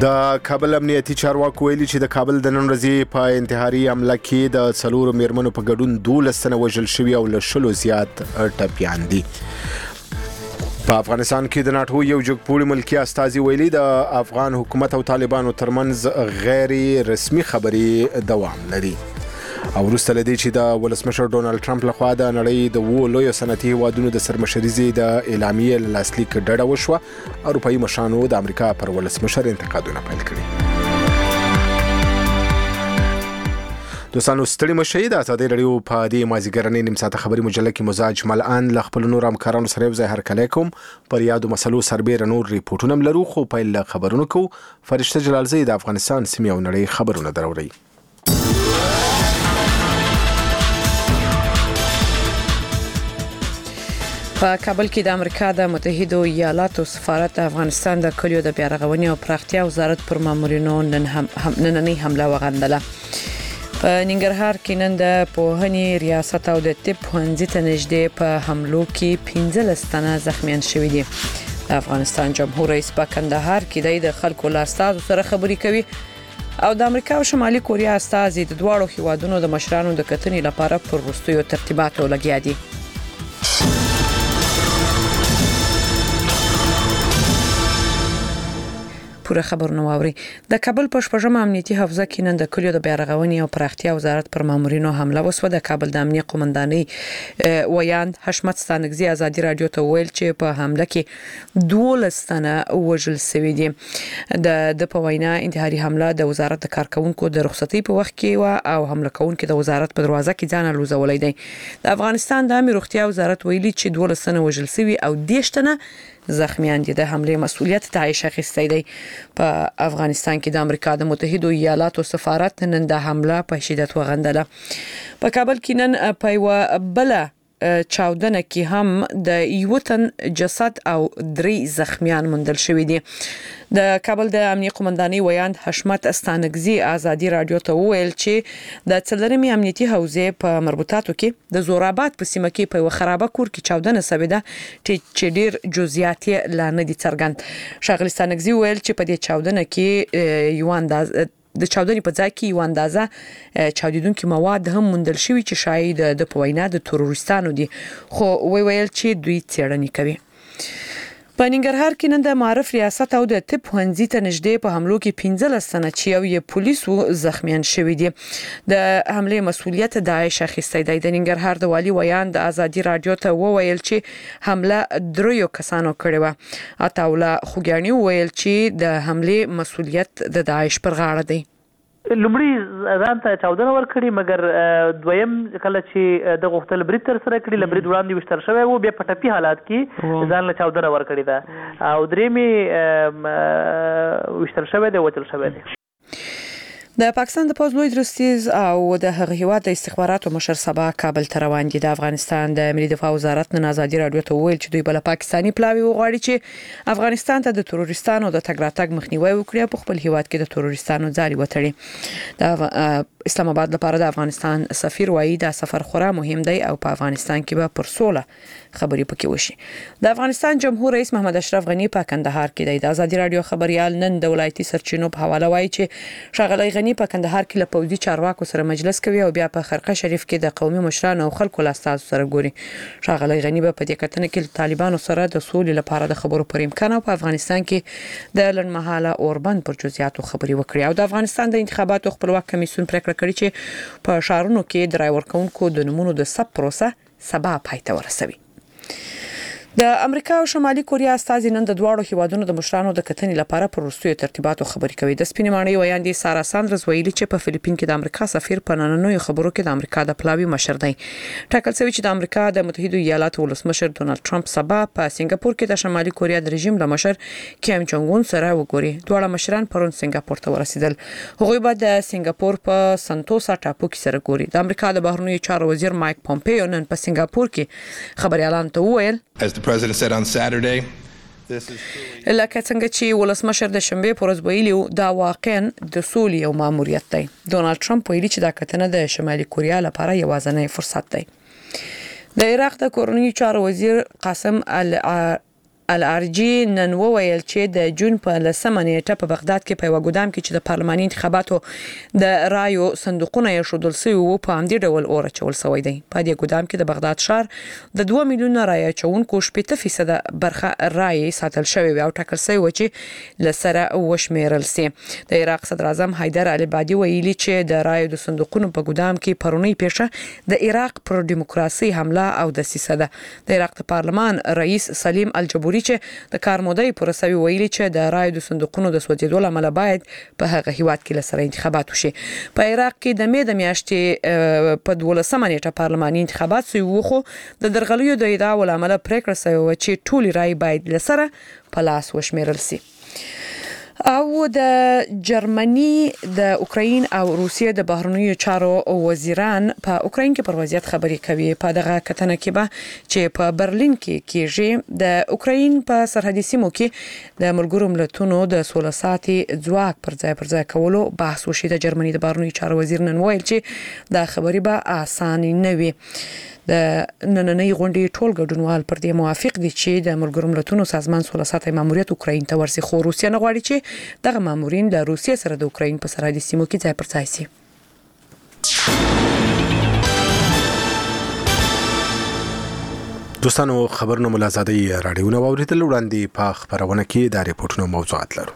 د کابل امنیتي چارواکو ویلي چې د کابل د نن ورځې په انتحاري حمله کې د څلورو میرمنو په ګډون 12 تنه وژل شوي او له 10 زیات ټپیان دي. په افغانستان کې د ناټو یو جګپوړي ملکی استازي ویلي د افغان حکومت او طالبانو ترمنځ غیر رسمي خبري دوام لري. او وروسته لدی چې د ولسمشر ډونالد ټرمپ لخوا د نړۍ د لویو صنعتي هیوادونو د سرمشرۍ د اعلامیې لاسلیک ډډه وشوه. اروپایي مشرانو د امریکا پر ولسمشر انتقادونه پیل کړي. دوستانو ستړي مشئ د ازادي رادیو په دې مازیګرنۍ نیم ساعته خبري مجله کې مزاج ملان ل خپل نور همکارانو سره یو ځای هرکلی کوم. پر یادو مسلو سربېره نور ریپورټونه لرو، خو پیل له خبرونو کو. فرشته جلالزی د افغانستان سیمې او نړۍ خبرونه دروړي. په کابل کې د امریکا د متحده ایالاتو سفارت افغانستان د کلیو د بیارغونې او پراختیا وزارت پر مامورینو نننۍ حمله وغندله. په ننګرهار کې نن د پوهنې ریاست او د طب پوهنځي ته نږدې په حملو کې 15 تنه زخمیان شوي دي. د افغانستان جمهور رئیس په کندهار کې د خلکو له استازو سره خبرې کوي او د امریکا او شمالي کوریا استازي د دواړو هیوادونو د مشرانو د کتنې لپاره پر وروستیو ترتیباتو لګیا دي. پوره خبرونه واوري. د کابل په شپږم امنیتي حوزه کې نن د کلیو د بیارغونې او پراختیا وزارت پر مامورینو حمله وسوه. د کابل د امنیت قومندانۍ ویاند حشمت ستانکزي ازادي رادیو ته ویل چې په حمله کې 12 تنه وژل شوي دي. د په وینا انتحاري حمله د وزارت د کارکونکو د رخصتۍ په وخت کې و او حمله کوونکو د وزارت په دروازه کې ځان لوزولای دي. د افغانستان د امنیت روغتیا وزارت ویلي چې 12 تنه وژل شوي او 10 تنه زخمیان دي. د حمله مسؤلیت داعش اخیستی دی. په افغانستان کې د امریکا د متحده ایالاتو سفارت نن د حمله په شدت وغندله. په کابل کې نن په یو بل چاودنه کې هم د یو تن جسد او 3 زخمیان موندل شوي دي. د کابل د امنیت قومندانۍ ویاند حشمت ستانکزي ازادي رادیو ته ویل چې د څلورمې امنیتي حوزې په مربوطاتو کې د زوراباد په سیمه کې په خرابه کور کې چاودنه شوې ده چې ډیر جزئیات لا نه دي څرګند. ښاغلي ستانکزي ویل چې په دې چاودنه کې یو اندازه د چاودنې په ځای کې یو اندازه چاودیدونکو مواد هم موندل شوي چې شاید د پوینا د تروریستانو دي، خو ویل چې دوی څېړنې کوي. په ننګرهار کې نن د معارف ریاست او د طب پوهنځي ته نږدې په حملو کې 15 تنه چې یو پولیسو زخمیان شوي دي. د حمله مسؤلیت داعش اخیستی دی. د ننګرهار د والي ویاند ازادي رادیو ته وویل چې حمله 3 کسانو کړې و. عطاوله خوګیانی ویل چې د حمله مسؤلیت د داعش پر غاړه دی. لومړی ځان ته چاودنه ورکړي، مګر دویم کله چې د غوښتل برید تر سره کړي لبرید وړاندې وشتر شوی وو، بیا په ټپي حالات کې ځان له چاودنه ورکړي ده او درېمې وشتر شوی دی، وچل شوی دی. د پاکستان د پوز لوی درستیز او د هغه هیواد د استخباراتو مشر سبا کابل ته روان دي. د افغانستان د ملي دفاع وزارت نن ازادي رادیو ته ویل چې دوی بل پاکستاني پلاوی وغواړي چې افغانستان ته د تروریستانو د تګ راتګ مخنیوي وکړي او په خپل هیواد کې د تروریستانو ځالي وتړي. د اسلام آباد لپاره د افغانستان سفیر وایي دا سفر خورا مهم دی او په افغانستان کې به پر سوله خبري پکې وشي. د افغانستان جمهور رئیس محمد اشرف غنی په کندهار کې دی. د ازادي رادیو خبريال نن د ولایتي سرچینو په حواله وایي چې ښاغلی غنی په کندهار کې له پوځي چارواکو سره مجلس کوي او بیا په خرقه شریف کې د قومي مشرانو او خلکو له استازو سره ګوري. ښاغلی غنی په دې کتنه کې طالبانو سره د سولې لپاره د خبرو پر امکان او په افغانستان کې د لړمحاله اوربند پر جزئیاتو خبري وکړي. او د افغانستان د انتخاباتو خپلواک کمیسیون پریکړه کړې چې په شهرونو کې د رای ورکونکو د نمونو د ثبت پروسه سبا پای ته ورسوي. د امریکا او شمالي کوریا استازي نن د دواړو هیوادونو د مشرانو د کتنې لپاره پر وروستیو ترتیباتو خبرې کوي. د سپینمانۍ ویاندې سارا ساندرز ویلي چې په فلیپین کې د امریکا سفیر په نننیو خبرو کې د امریکا د پلاوی مشر دی. ټاکل شوی چې د امریکا د متحده ایالاتو ولسمشر ډونالد ټرمپ سبا په سنگاپور کې د شمالي کوریا د رژیم له مشر کیم جونګ اون سره وګوري. دواړه مشران پرون سنگاپور ته ورسېدل. هغوی به د سنگاپور په سنتوسا ټاپو کې سره ګوري. د امریکا د بهرنیو چارو وزیر مایک پومپیو نن په سنگاپور کې خبريالانو ته وویل As the president said on Saturday, لکه څنګه چې ولسمشر د شنبه پر ورځ ویلي دا واقعا د سولې او ماموریت دی. ډونالد ټرمپ ویلي چې دا کتنه د شمالي کوریا لپاره یوازینی فرصت دی. د عراق د کورنیو چارو وزیر قاسم الارجي نن وویل چې د جون په 10 نیټه په بغداد کې په یو ګودام کې چې د پارلماني انتخاباتو د رایو صندوقونه یې شودل سوي وو په همدې ډول اور چول سوی دی. په دې ګودام کې د بغداد ښار د 2 میلیون رای چونکو 70% برخه رای ساتل شوی او ټاکل شوی و چې لسره وشمیرل سي. د عراق صدر اعظم حیدر العبادي ویلي چې د رایو د صندوقونو په ګودام کې پرونی پیښه د عراق پر دیموکراسي حمله او د سیسه ده. د عراق پارلمان رئیس سلیم الجبوري چې د کار مودې پرسوي ویلي چې د رایو د صندوقونو د سوځیدو لامل باید په هغه هیواد کې لسره انتخابات وشي. په عراق کې د مې د میاشتې په 12 نیټه پارلماني انتخابات شوي وو خو د درغلیو د ادعا لامل پریکړه شوې و چې ټول رای باید لسره په لاس وشمیرل شي. او د جرمني د اوکراین او روسیې د بهرنیو چارو وزیران په اوکراین کې پر وضعیت خبرې کوي. په دغه کتنه کې به چې په برلین کې کېږي د اوکراین په سرحدي سیمو کې د ملګرو ملتونو د 16 ساعتي ځواک پر ځای کولو بحث وشي. د جرمني د بهرنیو چارو وزیر نن ویل چې دا خبرې به اسانه نه وي. د نننۍ غونډې ټول ګډونوال پر دې موافق دي چې د ملګرو ملتونو سازمان 16 ساعته ماموریت اوکراین ته ورسي. خو روسیا نه غواړي چې دغه مامورین له روسیې سره د اوکراین په سرحدي سیمو کې ځای پر ځای شي. دوستانو خبرونه ملازادي راډیو واوریدل. وړاندې په خبرونه کې د ریپورتونو موضوعات لرو.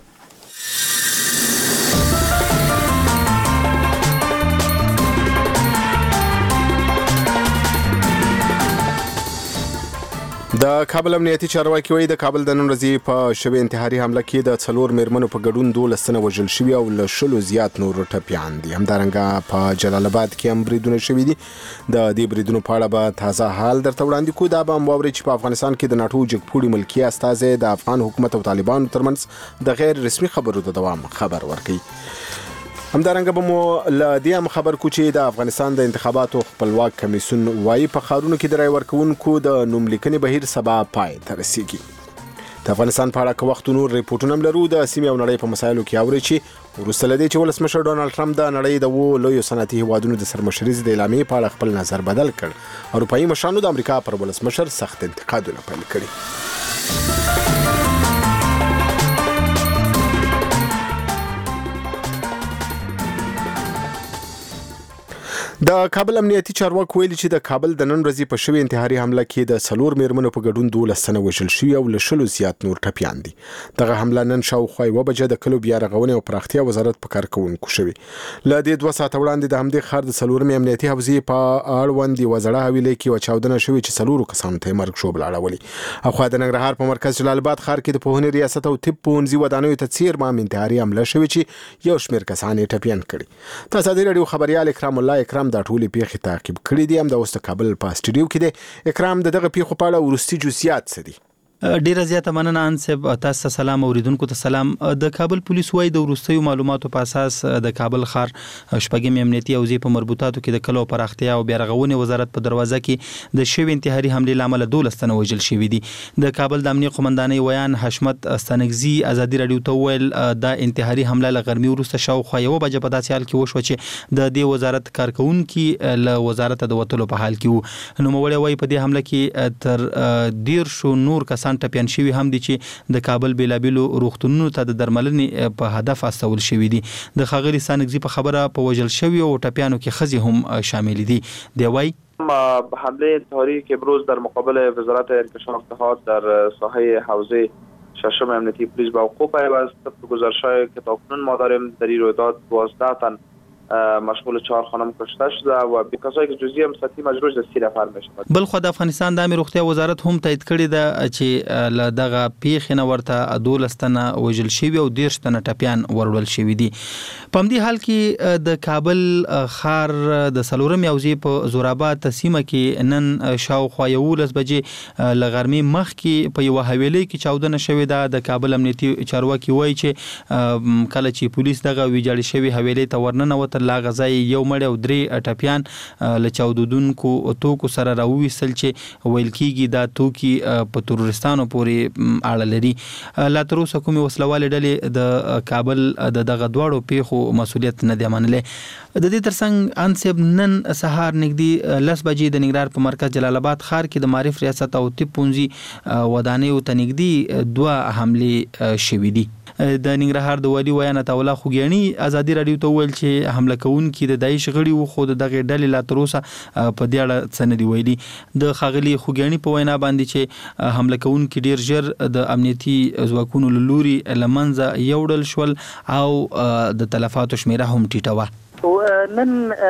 د کابل امنیتي چارواکي وایي د کابل د نن ورځې په شوې انتحاري حمله کې د 4 میرمنو په ګډون 12 تنه وژل شوي او له 10 زیات نور ټپیان دي. همدارنګه په جلال آباد کې هم بریدونه شوي دي. د دې بریدونو په اړه به تازه حال درته وړاندې کوو. دا به هم واورئ چې په افغانستان کې د ناټو جګپوړي ملکی استازی د افغان حکومت او طالبانو ترمنځ د غیر رسمي خبرو د دوام خبر ورکړي. همدارنګه به مو له دې هم خبر کو چې د افغانستان د انتخاباتو خپلواک کمیسیون وايي په ښارونو کې د رای ورکوونکو د نوملیکنې بهیر سبا پای ته رسیږي. د افغانستان په اړه که وخت نور ریپورټونه هم لرو. د سیمې او نړۍ په مسایلو کې اورئ چې وروسته له دې چې ولسمشر ډونالډ ټرمپ د نړۍ د لویو صنعتي هیوادونو د سرمشرۍ د اعلامیې په اړه خپل نظر بدل کړ. اروپایي مشرانو د امریکا پر ولسمشر سخت انتقادونه پیل کړي. د کابل امنیتي چارواکو ویلي چې د کابل د نن ورځې په شوې انتحاري حمله کې د 4 میرمنو په ګډون 12 تنه وژل شوي او له 10 زیات نور ټپیان دي. دغه حمله نن شاوخوا 1 بجې د کلو بیا رغونې او پراختیا وزارت په کار کوونکو شوی. له دې 2 ساعت وړاندې د همدې ښار د 4 امنیتي حوزې په اړوند یو زړه حویلۍ کې چاودنه شوې چې 4 کسانو ته مرګ شوبل اړولې. اخوا د ننګرهار په مرکز جلال آباد ښار کې د پوهنې ریاست او طب پوهنځي ودانیو ته څیر ما انتحاري حمله شوې چې یو شمېر کسان یې ټپیان کړي. تاسو د رادیو خبريال اکرام الله اکرام د ټولې پیښې تعقیب کړی دی. هم د اوس کابل په استډیو کې دی. اکرام دغه پیښو په اړه ورستي جزئیات څه دي؟ ډیره زیاته مننه انسب. تاسو سلام اوریدونکو ته سلام. د کابل پولیس وايي د وروستیو معلوماتو په اساس د کابل ښار شپږم امنیتي حوزې په مربوطاتو کې د کلو پراختیا او بیا رغونې وزارت په دروازه کې د شوی انتحاري حمله لامل 12 تنه وژل شوي دي. د کابل د امنیه قومندانۍ ویان حشمت ستانګزي ازادي رادیو ته ویل د انتحاري حمله لغرمي وروسته شاوخوا 1 بجې په داسې حال کې وشو چې د دې وزارت کارکونکو له وزارت د وټلو په حال کې وو. نو مولوی وايي په دې حمله کې تر 10 نور کسان ټپیان شوي هم دي چې د کابل بیلابیلو روغتونونو ته د درملنې په هدف استول شوي دي. د ښاغلي ستانګزي په خبره په وژل شوي او ټپیانو کې ښځې هم شامل دي. دی وايي حمله انتحاری که امروز در مقابل وزارت انکشاف اتحاد در ساحه حوزه ششم امنیتی پلیس به وقوع پیوست. طبق گزارش‌های که تاکنون ما داریم در این رویداد 12 تن مشمول 4 خانم کشته شده و بکاسای که جزئی هم سطحی مجروح د 30 نفر میشه. بل خو د افغانستان د امنیت روغتیا وزارت هم تایید کړی ده چې له دغه پیښې نه ورته 12 تنه وژل شوي او 10 تنه ټپیان ورول شوي دي. په همدې حال کې د کابل ښار د سلورم حوزې په زورآباد سیمه کې نن شاوخوا 11 بجې لغرمې مخ کې په یو حویلۍ کې چاودنه شوې ده. د کابل امنیتي چارواکي وایي چې کله چې پولیس دغه ویجاړ شوی حویلۍ ته ورننوت وتل غزای یو مړ او 3 ټپیان له چاودودونکو توکو سره راوېستل چې ویل کېږي دا توکي په تروریستانو پورې اړه لري. لا تر اوسه کومې وسلوالې ډلې د کابل د دغه دواړو پیښو مسؤلیت نه دی منلی. د دې ترڅنګ انصب نن سهار نږدې 10 بجې د ننګرهار په مرکز جلال آباد ښار کې د معارف ریاست او طب پونځي ودانیو ته نږدې 2 حملې شوې دي. د ننګرهار د والي ویان عطاالله خوګیاڼي ازادي رادیو ته ویل چې حمله کوونکي د داعش غړي وو خو دغه ډلې لا تر اوسه په دې اړه څه نه دی ویلي. د ښاغلي خوګیاڼي په وینا باندې چې حمله کوونکي ډیر ژر د امنیتي ځواکونو له لوري له منځه یوړل شول او د تلفاتو شمیره هم ټیټه وه. نن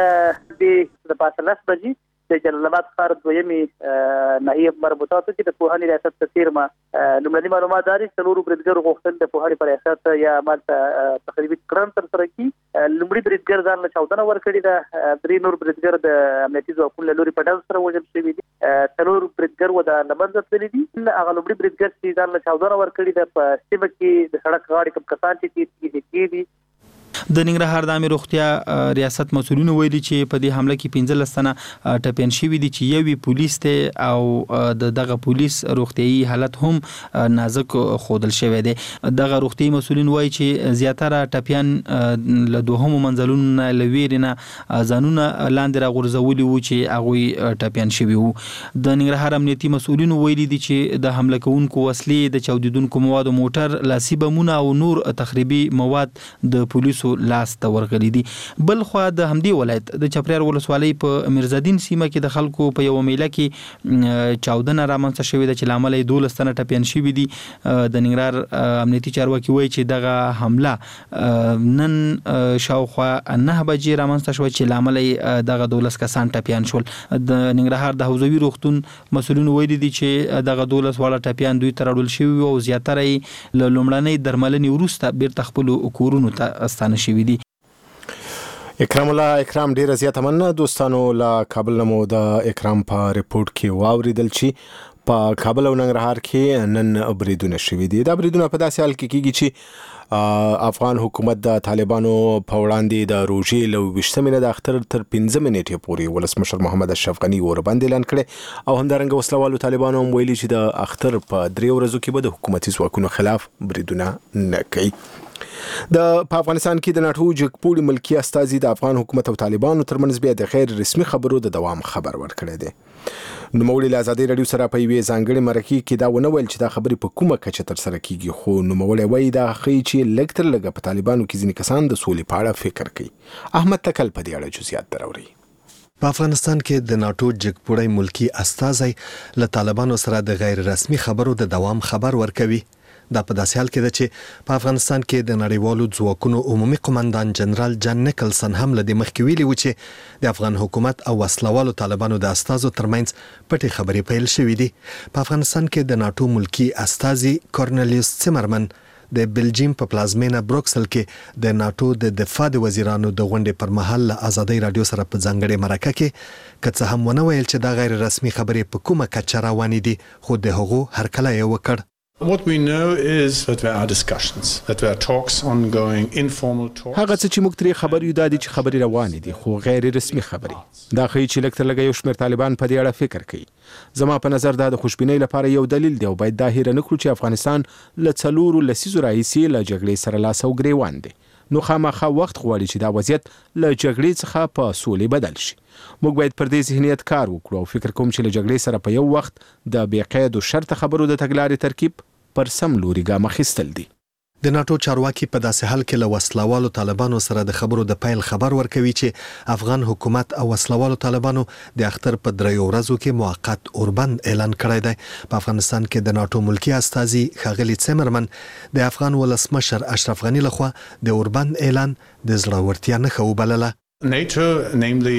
د پاسه 10 بجې د جلال آباد ښار دویمې ناحیې مربوطاتو کې د پوهنې ریاست ته تیرمه لومړني معلومات داري چې څلورو بریدګرو غوښتل د پوهنې په ریاست یا مالته تخریبي کړن ترسره کړي. لومړي بریدګر ځان له چاودنه ورکړې ده. 3 نور بریدګر د امنیتي ځواکونو له لوري په ډز سره وژل شوي دي. 4 بریدګر و د له منځه تللي دي. هغه لومړي بریدګر چې ځان له چاودنه ورکړې ده په سیمه کې د سړک غاړې کوم کسان چې دي. د ننګرهار د عامه روغتیا ریاست مسؤلینو ویلي چې په دې حمله کې 15 تنه ټپیان شوي دي چې یوې پولیس ته او دغه پولیس روغتيایي حالت هم نازک خودل شوی دی. دغه روغتيایي مسؤلین وایي چې زیاتره ټپیان له دوهمو منځلونو لویرنه ځانونه لاندې راغورځولي وو چې هغه ټپیان شوي وو. د ننګرهار امنیتي مسؤلینو ویلي دي چې د حمله کوونکو وسلې د چاودیدونکو مواد موټر لاسي بمونه او نور تخریبي مواد د پولیسو لاس ته ورغلي دي. بل خو د همدې ولایت د چپریار ولسوالۍ په میرزادین سیمه کې د خلکو په یو میله کې چاودنه رامنځته شوې ده چې لامل یې 12 تنه ټپیان شوي دي. د ننګرهار امنیتي چارواکي وایي چې دغه حمله نن شاوخوا 9 بجې رامنځته شوه چې لامل یې دغه 12 کسان ټپیان شول. د ننګرهار د حوزوي روغتون مسؤلین ویلي دي چې دغه 12 واړه ټپیان دوی تر اړول شوي او زیاتره یې له لومړنۍ درملنې وروسته بیرته خپل کورونو ته ستانه شوي دي. اکرام الله اکرام ډیره زیاته مننه. دوستانو لا کابل نمو د اکرام په ریپورت کې واوریدل چې په کابل او ننګرهار کې نن بریدونه شوي دي. دا بریدونه په داسې حال کې کیږي چې افغان حکومت د طالبانو په وړاندې د روژې له 20 د اختر تر 15 نیټې پورې ولسمشر محمد اشرف غني اوربند اعلان کړي او همدارنګه وسلوالو طالبانو هم ویلي چې د اختر په 3 ورځو کې به د حکومتي ځواکونو خلاف بریدونه نه کوي. په افغانستان کې د ناټو جګپوړي ملکی استازي د افغان حکومت او طالبانو ترمنځ بیا د غیر رسمي خبرو د دوام خبر ورکړی دی. نوموړي له ازادي رادیو سره په یوې ځانګړې مرکې کې دا ونه ویل چې دا خبرې په کومه کچه ترسره کیږي، خو نوموړي وایي دا ښیي چې لږ تر لږه په طالبانو کې ځینې کسان د سولې په اړه فکر کوي. احمد تکل په دې اړه جزئیات دراوړي. په افغانستان کې د ناټو جګپوړی ملکی استازي له طالبانو سره د غیر رسمي خبرو د دوام خبر ورکوي. دا په داسې حال کې ده چې په افغانستان کې د نړیوالو ځواکونو عمومي قومندان جنرال جان نیکلسن هم له دې مخکې ویلي و چې د افغان حکومت او وسلوالو طالبانو د استازو ترمنځ پټې خبرې پیل شوې دي. په افغانستان کې د ناټو ملکی استازي کورنلیوس سیمرمن د بلجیم په پلازمینه بروکسل کې د ناټو د دفاع د وزیرانو د غونډې پر مهال له ازادي رادیو سره په ځانګړې مرکه کې که څه هم ونه ویل چې دا غیر رسمي خبرې په کومه کچه روانې دي، خو د هغو هرکلی یې وکړ. What we know is that there are discussions, that there are talks ongoing, informal talks. هغه څه چې موږ ترې خبر یو دا دي چې خبرې روانې دي، خو غیر رسمي خبرې. دا ښیي چې لږ تر لږه یو شمېر طالبان په دې اړه فکر کوي. زما په نظر دا د خوشبینۍ لپاره یو دلیل دی او باید دا هیره نه کړو چې افغانستان له 4 لسیزو راهیسې له جګړې سره لاس او ګریوان دی. نو خامخا وخت غواړي چې دا وضعیت له جګړې څخه په سولې بدل شي. موږ باید پر دې ذهنیت کار وکړو او فکر کوم چې له جګړې سره په یو وخت د بې قید او شرط خبرو د تګلارې ترکیب پر سم لوري ګام اخیستل دي. د ناټو چارواکي په داسې حال کې له وسلوالو طالبانو سره د خبرو د پیل خبر ورکوي چې افغان حکومت او وسلوالو طالبانو د اختر په 3 ورځو کې موقت اوربند اعلان کړی دی. په افغانستان کې د ناټو ملکی استازي ښاغلي سیمرمن د افغان ولسمشر اشرف غني لخوا د اوربند اعلان د زړورتیا نښه وبلله. NATO, namely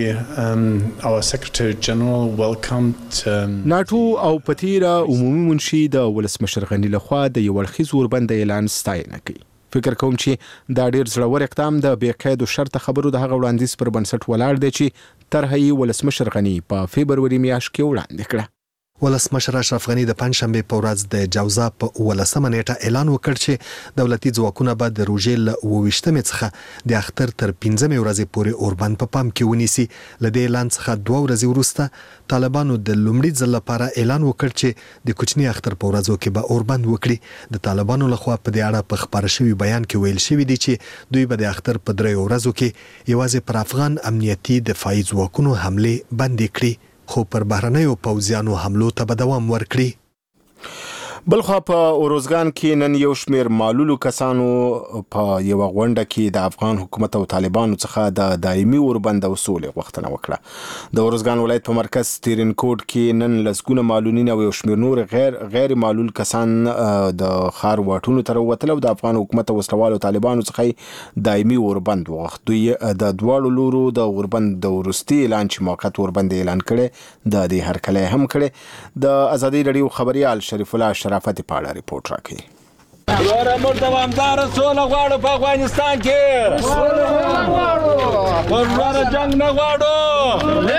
our Secretary General, welcomed ناټو او پتیرا عمومي منشي د ولسمشر غني لخوا د یو اړخیز اوربند اعلان ستاینه کوي. فکر کوم چې دا ډیر زړور اقدام د بې قید او شرط خبرو د هغه وړاندیز پر بنسټ ولاړ دی چې طرحه ولسمشر غني په فبروري میاشت کې وړاندې کړه. ولسمشر اشرف غنی د پنځشنبه په ورځ د جوزا په 18 نیټه اعلان وکړ چې دولتي ځواکونه به د روژې له 28 څخه د اختر تر 15 ورځې پورې اوربند په پام کې ونیسي. له دې اعلان څخه 2 ورځې وروسته طالبانو د لومړي ځل لپاره اعلان وکړ چې د کوچني اختر په ورځو کې به اوربند وکړي. د طالبانو لخوا په دې اړه په خبر شوی بیان کې ویل شوی دی چې دوی به د اختر په 3 ورځو کې یوازې پر افغان امنیتي دفاعي ځواکونو حمله بند کړي، خو پر بهرنیو پوځیانو حملو ته به دوام ورکړي. بلخوا په اوروزګان کې نن یو شمیر معلولو کسانو په یو غونډه کې د افغان حکومت او طالبانو څخه د دایمي اوربند او سولې غوښتنه وکړه. د اوروزګان ولایت په مرکز تیرنکوټ کې نن لسګونه معلولین او یو شمیر نور غیر معلول کسان د خار واټونو تر وتل او د افغان حکومت او وسلوالو طالبانو څخه دایمي اوربند وغوښت. دوی د دواړو لورو د اوربند د ورستي اعلان چې موقت اوربند اعلان کړي د دې هرکلی هم کړي. د ازادي رادیو خبريال شریف الله شرافت پاړه ریپورت راکړي. ورته موږ دوامدار سوله غواړو په افغانستان کې، سوله غواړو، ورور جنگ نه غواړو.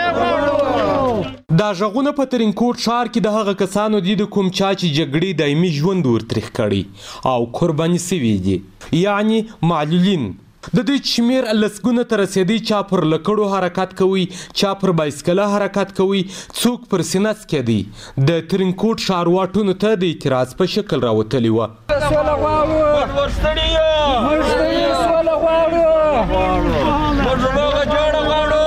دا ژغونه په ترینکوټ ښار کې د هغه کسانو دي د کوم چا چې جګړې دایمي ژوند ورتریخ کړي او قرباني سوي دي، یعنی معلولین. د دې شمیر لسګونه ته رسېدی، چا پر لکړو حرکت کوي، چا پر بایسکله حرکت کوي، څوک پر سینس کې دی. د ترینکوټ ښار واټونو ته د اعتراض په شکل راوتلي وه. سوله غواړو، موږ ستړي یو، موږ سوله غواړو، موږ روغه جوړه غواړو،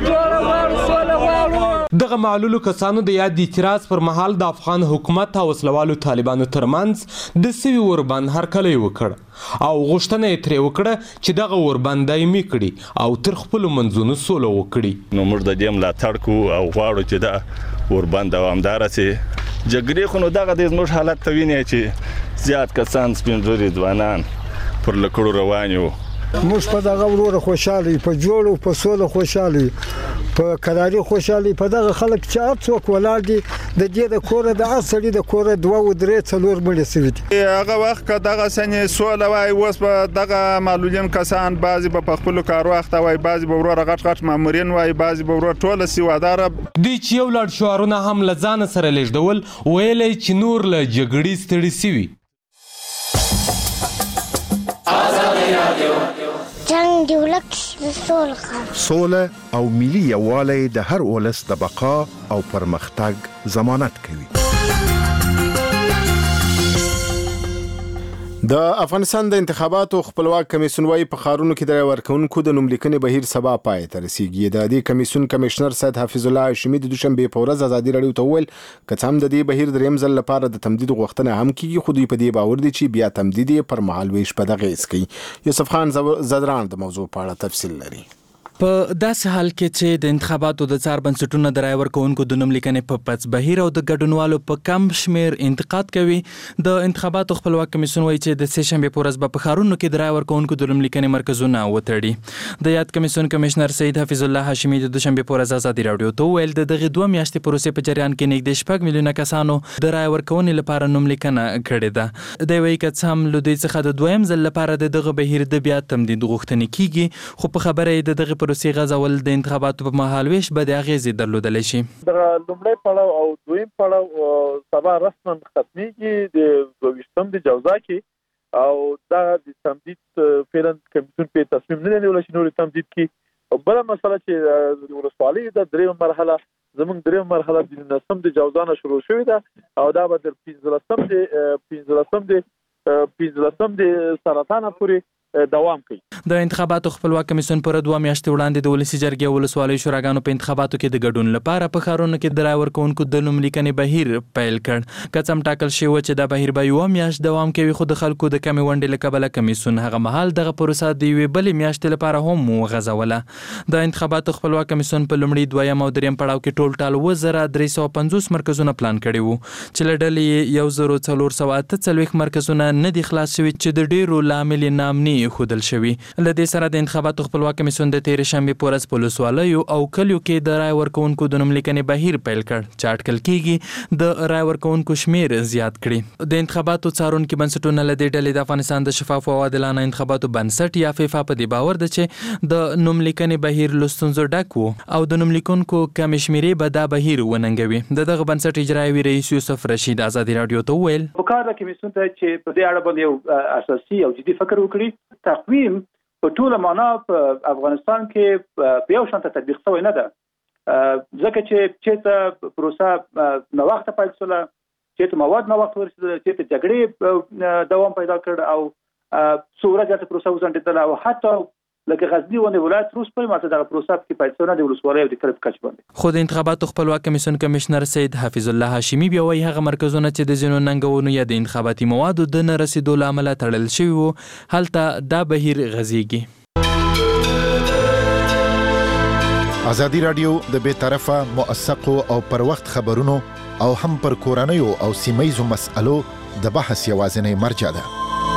سوله غواړو. دغه معلولو کسانو د یاد اعتراض پر مهال د افغان حکومت او وسلوالو طالبانو ترمنځ د سوي اوربند هرکلی وکړ او غوښتنه یې ترې وکړه چې دغه اوربند دایمي کړي او تر خپلو منځونو سوله وکړي. نو موږ د دې ملاتړ کوو او غواړو چې دا اوربند دوامداره سي. جګړې خو نو دغه د زموږ حالت ته ویني چې زیات کسان سپین ږیري ځوانان پر لکړو روان یو. موږ په دغه وروره خوشحاله یو، په جوړو په سوله خوشحاله یو، په کراري خوشحاله یو. په دغه خلک چې هر څوک ولاړ دي د دې د کوره د هر سړي د کوره 2 3 4 مړه سوي دي. هغه وخت که دغه سنې سوله وای، اوس به دغه معلولین کسان بعضې به په خپلو کار وخته وای، بعضې به وروره غټ مامورین وای، بعضې به وروره ټوله سیواداره. دوی چې یو لړ شعارونه هم له ځانه سره لیږدول، ویلی چې نور له جګړې ستړي سوي. جنگ دی ولک سوله او ملي یووالی د هر ولس د بقا او پرمختګ ضمانت کوي. د افغانستان د انتخاباتو خپلواک کمیسیون وايي په ښارونو کې د ورکوونکو د نوملیکنې بهیر سبا پای ته رسیږي. د دې کمیسیون کمشنر سید حفیظ الله هاشمي د دوشنبه په ورځ ازادي رادیو ته وویل که څه هم د دې بهیر دریم ځل لپاره د تمدید غوښتنه هم کیږي، خو دوی په دې باور دي چې بیا تمدید پر مهال ویش په دغه هیڅ کوي. یوسف خان زدران د موضوع په اړه تفصیل لري. په داسې حال کې چې د انتخاباتو د څار بنسټونو د رای ورکوونکو د نوملیکنې په پس بهیر او د ګډونوالو په کم شمیر انتقاد کوي، د انتخاباتو خپلواک کمیسیون وایي چې د سه شنبه په ورځ په ښارونو کې د رای ورکوونکو د نوملیکنې مرکزونه وتړي. د یاد کمیسیون کمشنر سید حفیظ الله هاشمي د دوشنبه په ورځ ازادي رادیو ته ویل د دغه 2 میاشتې پروسې په جریان کې نږدې 6 میلیونه کسانو د رای ورکونې لپاره نوملیکنه کړې ده. د وایي که هم له دوی څخه د دویم ځل لپاره دغه بهیر د بیا تمدید غوښتنې کیږي، خو په خبره د دغه پروسې غځول د انتخاباتو په مهال ویش به د اغیزې درلودلی شي. دغه لومړی پړاو او دویم پړاو سبا رسما ختمیږي د 22 د جوزا کې او دا د تمدید فعلا کمیسیون په تصمیم نه نیول شي نور تمدید کې. بل مسله چې د ولسوالۍ د دریم مرحله زمونږ دریم مرحله د 19 د جوزا نه شروع شوې ده او دا به د 15 د سرطان پورې دوام کوي. د انتخاباتو خپلواک کمیسیون پر 2 میاشتې وړاندې د ولسی جرګې ولسوالۍ شوراګانو په انتخاباتو کې د ګډون لپاره په ښارونو کې د رای ورکوونکو د نوملیکنې بهیر پیل کړ. که څه هم ټاکل شوی و چې دا بهیر به 1 میاشت دوام کوي، خو د خلکو د کمې ونډې له کبله کمیسیون هغه مهال دغه پروسه د یوې بلې میاشتې لپاره هم وغځوله. د انتخاباتو خپلواک کمیسیون په لومړي، دویم او دریم پړاو کې ټول 1350 مرکزونه پلان کړي وو چې له ډلې 1448 مرکزونه نه دي خلاص شوي چې د ډیرو لامل نامني خودل شوی. لدې سره د انتخاباتو خپلواک کمیسیون د تیر شنبه پورز پولیسوالو او کلیو کې د رای ورکونکو د نوملیکنې بهیر پیل کړ چې اټکل کیږي د رای ورکونکو شمیر زیات کړي. د انتخاباتو څارونکو بنسټونو لدې ډلې د افغانستان د شفاف او عادلانه انتخاباتو بنسټ یا فیفا په دې باور ده چې د نوملیکنې بهیر لستونزو ډک وو او د نوملیکونکو کم شمیرې به دا بهیر وننګوي. دغه بنسټ اجرایي رئیس یوسف رشید آزادي رادیو ته وویل په کار د کمیسیون ته چې په دې اړه باندې یو اساسي او جدي فکر وکړي. تقویم په ټوله معنا په افغانستان کې په یو شان تطبیق شوی نه ده، ځکه چې ته پروسه نو وخت پیل شوه، چې مواد نو وخت ورسېده، چې جګړې دوام پیدا کړ او څوره ځکه پروسه وزندل او حتی لکه غزنی ونه ولایت روس په ماته دغه پروسه کې پاتې نه دی ولسوالۍ او د کلب کچ باندې. خو د انتخاباتو خپلواک کمیسیون کمشنر سید حفیظ الله هاشمی بیا وایي هغه مرکزونه چې د ځینو ننګونو یا د انتخاباتي موادو د نه رسیدو لامل تړل شوی وو هلته دا بهیر غزيږي. ازادي رادیو د بې طرفه موثقو او پر وخت خبرونو او هم پر کورنیو او سیمایزو مسألو د بحث یوازینی مرجع ده.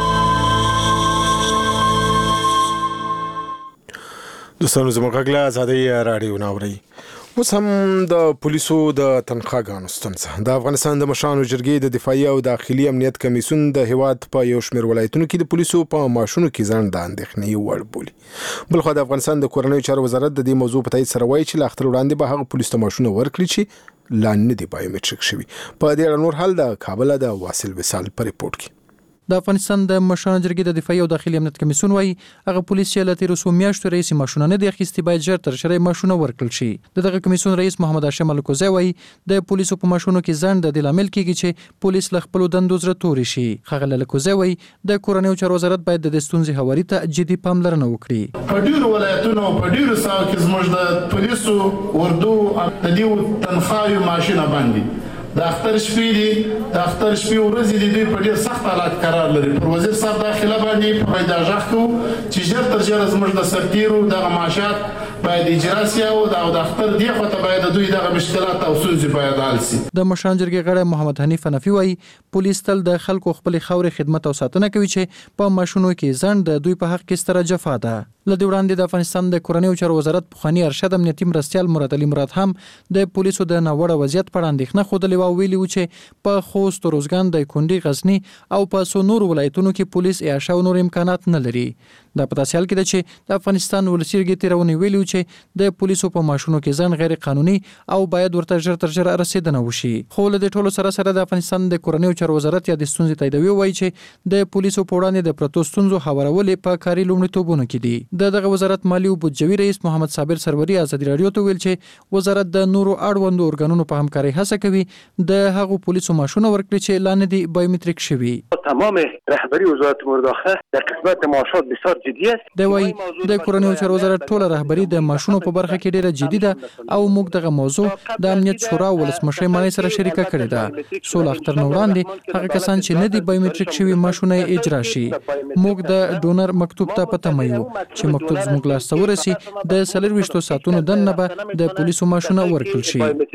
دوستانو زموږ غږ له ازادي رادیو ناوړي. اوس هم د پولیسو د تنخواګانو ستونزه. د افغانستان د مشرانو جرګې د دفاعي او داخلي امنیت کمیسیون د هیواد په یو شمېر ولایتونو کې د پولیسو په معاشونو کې ځنډ د اندېښنې وړ بولي. بلخو د افغانستان د کورنیو چارو وزارت د دې موضوع په تایید سره وایي چې لا اختر وړاندې به هغه پولیسو ته معاشونه ورکړي چې لا نه دي بایومټریک شوي. په دې اړه نور حال د کابل د واصل وصال په ریپورت کې. د افغانستان د مشرانو جرګې د دفاعي او داخلي امنیت کمیسیون وايي هغه پولیس چې له تیر څو میاشتو رئیس ماشونه نه دی اخیستي باید ژر تر ژره ماشونه ورکړل شي. دغه کمیسیون رئیس محمد هاشم الکوزی وايي د پولیسو په ماشونو کې ځنډ د لامل کیږي چې پولیس له خپل دندو زړه توري شي. خغل الکوزی وايي د کورنیو چارو وزارت باید د ستونزې هواري ته جدي پاملرنه وکړي. په ډیرو ولایتونو په ډیرو ساحو کې زموږ د پولیسو اردو د دې تنخواهي ماشینه باندې د اختر شپې دي، د اختر شپې ورځې دي، دوی په ډېر سخت حالات قرار لري. پر وزیر صاحب داخله باندې په پیدا ژغ کوو چې ژر تر ژره زموږ د سرتیرو دغه معاشات باید اجرا سي او د اختر دی خو ته باید دوی دغه مشکلات او ستونزې باید حل سي. د مشرانو جرګې غړی محمد حنیف حنفي وايي پولیس تل د خلکو خپل خاورې خدمت او ساتنه کوي چې په ماشونو کې ځنډ د دوی په حق کې ستره جفا ده. لدې وړاندې د افغانستان د کورنیو چارو وزارت پخوانی ارشد امنیتي مرستیال مراد علي مراد هم د پولیسو د ناوړه وضعیت په اړه اندېښنه خوده او ویلي و چې په خوست، روزګان، دایکنډي، غزنی او په څو نور ولایتونو کې پولیس اعاشه او نور امکانات نه لري. د پتاسي حال کې ده چې د افغانستان ولسی جرګې تیرونی ویلي چې د پولیسو په ماشونو کې ځان غیر قانوني او باید ورته ژر تر ژره رسیدنه وشي. خو له دې ټولو سره د افغانستان د کورنیو چارو وزارت یا د ستونزې تاییدوي وایي چې د پولیسو په وړاندې د پروتو ستونزو هوارول په کاري لومړیتوبونو کې دي. دغه وزارت مالی او بودجوي رئیس محمد صابر سروري ازادي رادیو ته ویل چې وزارت د نورو اړوندو ارګانونو په همکارۍ هڅه کوي د هغو پولیسو ماشونه ورکړي چې لا نه دي بایومټریک شوي. تمام رهبری وزارت مداخله در قسمت معاشات بسیار جدی است. د وای د کورنیو چارو وزارت ټول رهبری د ماشونو په برخه کې ډیره جدي ده او موږ دغه موضوع د امنیت شورا ولسمشر مانی سره شریکه کړې ده. سول اختر نو وړاندې هغه کسان چې نه دي بایومټریک شوي ماشونه اجرا شي. موږ د ډونر مکتوب ته پته مایو چې مکتوب زموږ لاس ته ورسي د 24 ساعتونو دننه به د پولیسو ماشونه ورکړل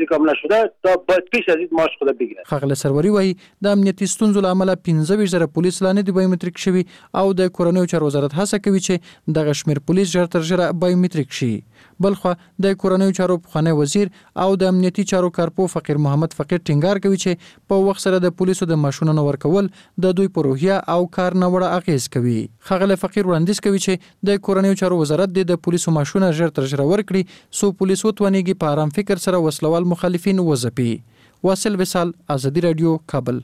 شي. خغل سروري وایي د امنیتي ستونزو لامل 15,000 پولیس لا نه دي بایومټریک شوي او د کورنیو چارو وزارت هڅه کوي چې دغه شمیر پولیس ژر تر ژره بایومټریک شي. بلخو د کورنیو چارو پخوانی وزیر او د امنیتي چارو کارپو فقیر محمد فقیر ټینګار کوي چې په وخت سره د پولیسو د ماشونو ورکول د دوی په روحیه او کار نه وړ اغیز کوي. خغل فقیر وړاندیز کوي چې د کورنیو چارو وزارت د پولیسو ماشونه ژر تر ژره ورکړي سو پولیس وتونیږي په آرام فکر سره وسلوال مخالفین وځپي. واصل وصال ازادي رادیو کابل.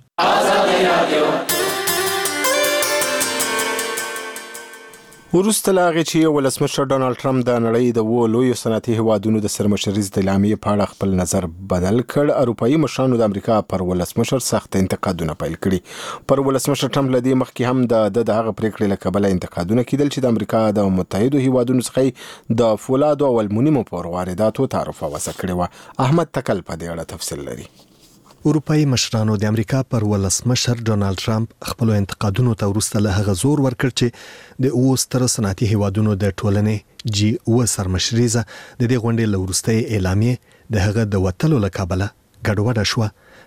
وروسته له هغې چې ولسمشر ډانلډ ټرمپ د نړۍ د لویو صنعتي هیوادونو د سرمشریز د اعلامیې په اړه خپل نظر بدل کړ، اروپایي مشرانو د امریکا پر ولسمشر سخت انتقادونه پیل کړي. پر ولسمشر ټرمپ له دې مخکې هم د هغه پریکړې له کبله انتقادونه کېدل چې د امریکا د متحدو هیوادونو څخه د فولادو او المونیمو پر وارداتو تعرفه وضع کړې وه. احمد تکل په دې اړه تفصیل لري. اروپایي مشرانو د امریکا پر ولسمشر ډونالد ټرمپ خپل انتقادونو ته وروسته له هغه زور ورکړ چې د اوستر صنعتي هیوادونو د ټولنې جی او سرمشریزه د دې غونډې له وروستۍ اعلامیې د هغه د وټلو له کابله ګډوډه شو.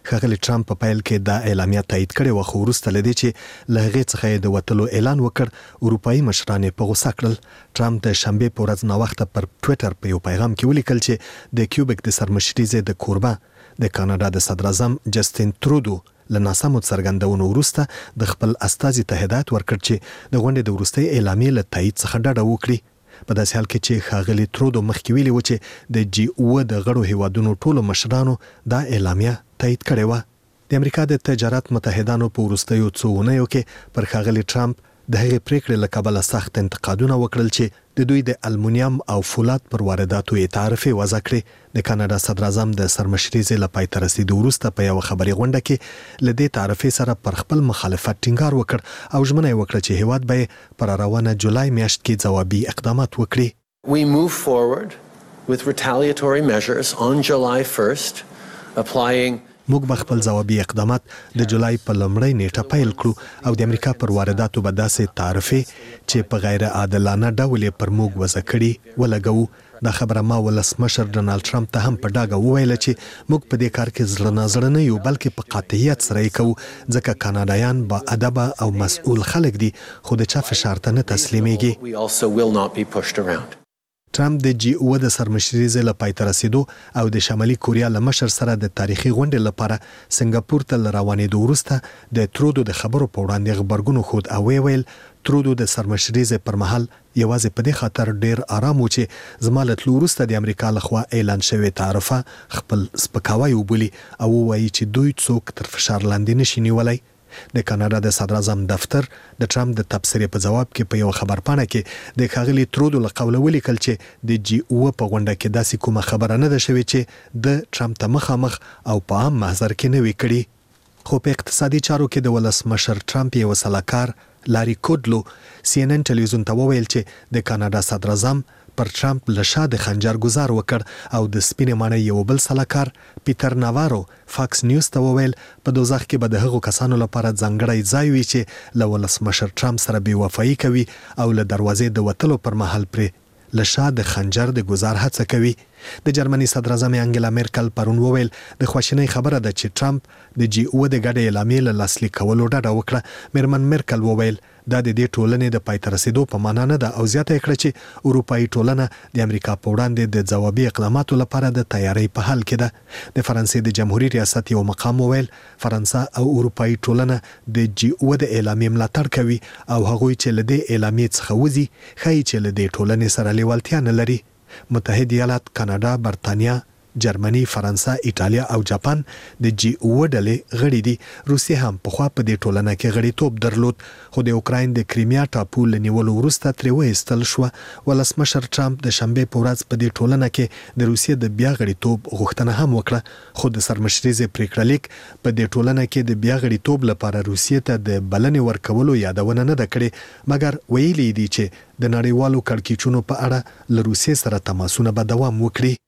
ښاغلي ټرمپ په پیل کې دا اعلامیه تایید کړې و، خو وروسته له دې چې له هغې څخه یې د وتلو اعلان وکړ، اروپایي مشران یې په غوسه کړل. ټرمپ د شنبې په ورځ ناوخته پر ټویټر په یو پیغام کې ولیکل چې د کیوبیک د سرمشري ځای د کوربه د کاناډا د صدراعظم جسټین ترودو له ناسمو څرګندونو وروسته د خپل استازي ته هدایت ورکړ چې د غونډې د وروستۍ اعلامیې له تایید څخه ډډه وکړي. په داسې حال کې چې ښاغلي ترودو مخکې ویلي و چې د G7 د غړو هیوادونو ټولو مشرانو دا اعلامیه تایید کړې وه. د امریکا د تجارت متحدانو په وروستیو څو اونیو کې پر ښاغلي ټرمپ د هغې پریکړې له کبله سخت انتقادونه وکړل چې د دوی د المونیم او فولاد پر وارداتو یې تعرفې وضع کړې. د کاناډا صدراعظم د سرمشري ځای له پای ته رسیدو وروسته په یوه خبري غونډه کې له دې تعرفې سره پر خپل مخالفت ټینګار وکړ او ژمنه یې وکړه چې هیواد به یې پر روانه جولای میاشت کې ځوابي اقدامات وکړي. We move forward with retaliatory measures on July 1st, applying موږ به خپل ځوابي اقدامات د جولای په لومړۍ نیټه پیل کړو او د امریکا پر وارداتو به داسې تعرفې چې په غیر عادلانه ډول یې پر موږ وضع کړي ولګوو. دا خبره ما ولسمشر ډونالد ټرمپ ته هم په ډاګه وویله چې موږ په دې کار کې زړه نازړه نه یو، بلکې په قاطعیت سره یې کوو، ځکه کاناډایان با ادبه او مسؤل خلک دي، خو د چا فشار ته نه تسلیمیږي. we also will not be pushed around. ټرمپ د G7 د سرمشري ځای له پای ته رسیدو او د شمالي کوریا له مشر سره د تاریخي غونډې لپاره سنگاپور ته له روانېدو وروسته د ترودو د خبرو په وړاندې غبرګون ښود او ویل ترودو د سرمشري ځای پر مهال یوازې په دې خاطر ډیر آرام و چې زما له تلو وروسته د امریکا لخوا اعلان شوی تعرفه خپل سپکاوی وبولي او وایي چې دوی څوک تر فشار لاندې نشي نیولی. د کاناډا د صدراعظم دفتر د ټرمپ د تبصرې په جواب کې په یو خبرپاڼه کې د ښاغلي ترودو له قوله ولیکل چې د G7 په غونډه کې داسې کومه خبره نه ده شوې چې د ټرمپ ته مخامخ او په عام محضر کې نه وي کړي. خو په اقتصادي چارو کې د ولسمشر ټرمپ یو سلاکار لاري کودلو CNN ټلویزیون ته وویل چې د کاناډا صدراعظم پر ټرمپ له شا د خنجر گزار وکړ او د سپینې ماڼۍ یو بل سلاکار پیټر ناوارو فاکس نیوز ته وویل په دوزخ کې به د هغو کسانو لپاره ځانګړی ځای وي چې له ولسمشر ټرمپ سره بې وفایي کوي او له دروازې د وتلو پر مهال پرې له شا د خنجر د گزار هڅه کوي. د جرمني صدراعظم انګلا میرکل پرون وویل د خواشینۍ خبره ده چې ټرمپ د G7 د ګډې اعلامیې له لاسلیک کولو ډډه وکړه. میرمن میرکل وویل دا د دې ټولنې د پای ته رسیدو په معنا نه ده او زیاته یې کړه چې اروپایي ټولنه د امریکا په وړاندې د ځوابي اقداماتو لپاره د تیاری په حال کې ده. د فرانسې د جمهوریت ریاست یو مقام وویل فرانسه او اروپایي ټولنه د G7 د اعلامیې ملاتړ کوي او هغوی چې له دې اعلامیې څخه وځي ښایي چې له دې ټولنې سره لیوالتیا نه لري. متحد ایالات، کاناډا، برتانیا، جرمني، فرانسه، ایټالیا او جاپان د G7 ډلې غړي دي. روسیه هم پخوا په دې ټولنه کې غړیتوب درلود، خو د اوکراین د کریمیا ټاپو له نیولو وروسته ترې وایستل شوه. ولسمشر ټرمپ د شنبې په ورځ په دې ټولنه کې د روسیې د بیا غړیتوب غوښتنه هم وکړه، خو د سرمشري ځای پریکړه لیک په دې ټولنه کې د بیا غړیتوب لپاره روسیې ته د بلنې ورکولو یادونه نه ده کړې، مګر ویلي دي چې د نړیوالو کړکېچونو په اړه له روسیې سره تماسونه به دوام وکړي.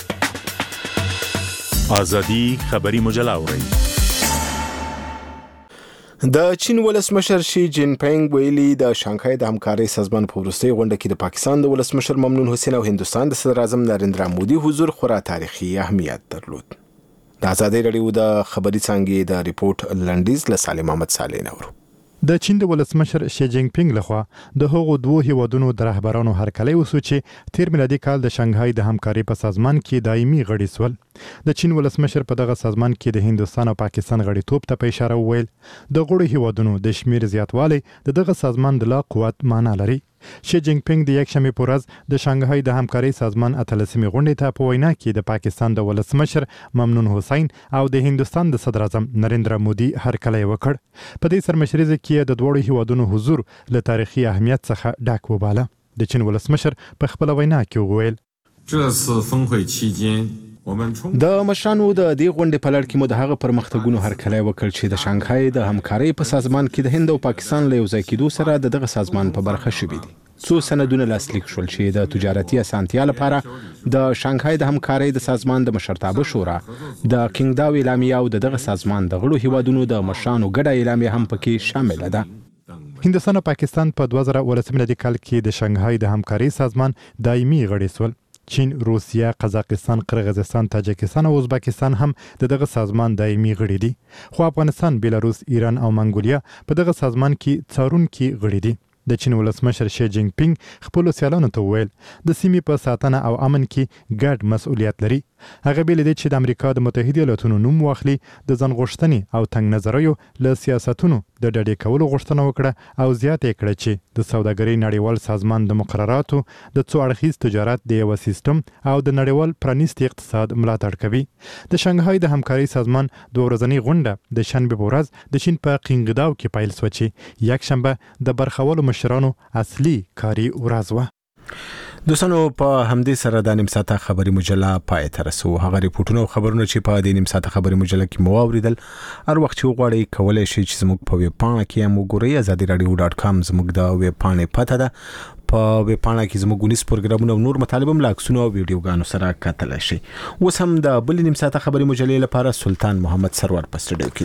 آزادی خبری مجله اورئ. د چین ولسمشر شي جین پینګ ویلي د شانګهای د همکارۍ سازمان په وروستۍ غونډه کې د پاکستان د ولسمشر ممنون حسین او هندوستان د صدراعظم نریندرا مودي حضور خورا تاریخي اهمیت درلود. د آزادۍ رادیو د خبري څانګې د ریپورت لنډیز له سالم احمد صالح نورو. د چین د ولسمشر شي جینګ پینګ لخوا د هغو دوه هیوادونو د رهبرانو هرکلی وسو چې تیر میلادي کال د شانګهای د همکارۍ په سازمان کې دایمي غړي سول. د چین ولسمشر په دغه سازمان کې د هندوستان او پاکستان غړیتوب ته په اشاره وویل د غړو هیوادونو د شمیر زیاتوالی د دغه سازمان د لا قوت معنا لري. شي جینګ پینګ د یکشنبه په ورځ د شانګهای د همکارۍ سازمان اتلسمې غونډې ته په وینا کې د پاکستان د ولسمشر ممنون حسین او د هندوستان د صدراعظم نریندرا مودي هرکلی وکړ. په دې سرمشري کې د دوړو هیوادونو حضور له تاریخي اهمیت څخه ډک وباله. د چین ولسمشر په خپل وینا کې وویل د مشرانو د دې غونډې په لړ کې مو د هغه پرمختګونو هرکلی وکړ چې د شانګهای د همکارۍ په سازمان کې د هند او پاکستان له یوځای کېدو سره دغه سازمان په برخه شوي دي. څو سندونه لاسلیک شول چې د تجارتي اسانتیا لپاره د شانګهای د همکارۍ د سازمان د مشرتابه شورا د کینګداو اعلامیه او دغه سازمان د غړو هیوادونو د مشرانو ګډه اعلامیه هم پکې شامل ده. هندوستان او پاکستان په 2019 میلادي کال کې د شانګهای د همکارۍ سازمان دایمي غړي سول. چین، روسیه، قزاقستان، قرغیزستان، تاجکستان او ازبکستان هم دغه سازمان دایمي غړي دي. خو افغانستان، بیلاروس، ایران او منګولیا په دغه سازمان کې څارونکي غړي دي. د چین ولسمشر شي جینګ پینګ خپل سیالانو ته وویل د سیمې په ساتنه او امن کې ګډ مسؤلیت لري. هغه بیل دی چې د امریکا د متحده ایالاتونو نوم واخلي، د ځان غوښتنې او تنګ نظریو له سیاستونو د ډډې کولو غوښتنه وکړه او زیاته کړه چې د سوداګرۍ نړیوال سازمان د مقرراتو د څو اړخیز تجارت د یو سیستم او د نړیوال پرانیستي اقتصاد ملاتړ کوي. د شانګهای د همکارۍ سازمان دوه ورځنۍ غونډه د شنبه په ورځ د چین په قینګداو کې پیل شوه چې یک شنبه د برخولو مشرانو اصلي کاري ورځ وه. دوستانو په همدې سره د نیم ساعته خبري مجله پای ته رسو. هغه ریپورتونه او خبرونه چې په دې نیم ساعته خبري مجله کې مو اوریدل، هر وخت چې وغواړئ کولای شئ چې زموږ په ویب پاڼه کې هم وګورئ. azadiradio.com زموږ د ویب پاڼې پته ده. په ویب پاڼه کې زموږ ونیس پروګرامونه او نور مطالب هم لاکسونه او ویډیوګانو سره کتلای شئ. اوس هم د بل نیم ساعته خبري مجلې لپاره سلطان محمد سرور په سټډیو کې